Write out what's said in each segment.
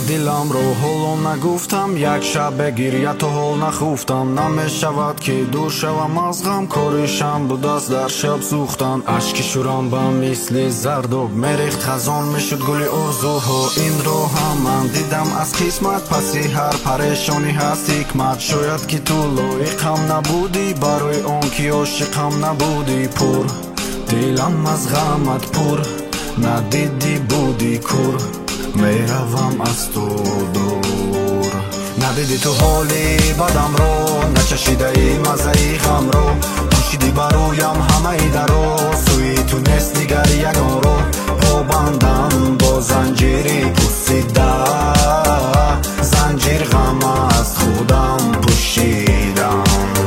دلم رو هول نگفتم، یک شب بگیر تو هول نخوفتم. نمیشود که دور شوم از غم، کارشم بود از در شب سوختن. اشک شورم با مثل زرداب میریخت، خزان میشد گل آرزوها. این رو هم من دیدم از قسمت، پسی هر پریشانی هست حکمت. شاید که تو لایقم نبودی، برای اون که عاشقم نبودی. پر دلم از غمت پر، ندیدی بودی کور. میروم از تو دور، ندیدی تو حالی بدم رو، نچشیده ای مزه ای غم رو. پوشیدی برایم همه ای در رو، سوی تو نیست دیگر یگان رو. پابندم با زنجیری پوسیده، زنجیر غم از خودم پوشیدم.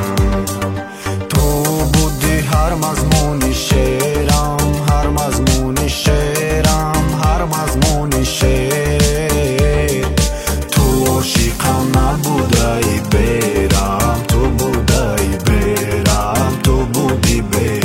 تو بودی هر مضمون شعرم، هر مضمون شعرم، هر مضمون شعر. تو عاشقم نبوده ای برم، تو بوده ای برم، تو بودی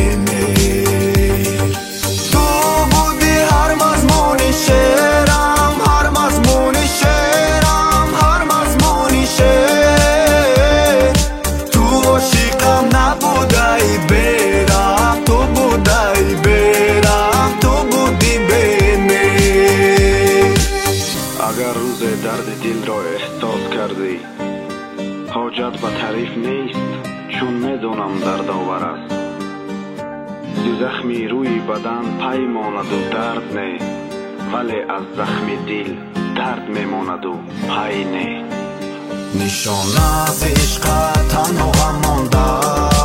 بمیر. تو بودی هر مضمون شعرم، هر مضمون شعرم، هر مضمون شعر. تو عاشقم نبوده ای برم، تو بوده ای برم، تو بودی بمیر. اگر روز درد دل را احساس کردی، حاجت به تعریف نیست، چون میدونم درد آور است. ز زخمی روی بدن پیماند و درد نه، ولی از زخم دل درد میماند و پی نه. نشان از عشق تنها غم مانده،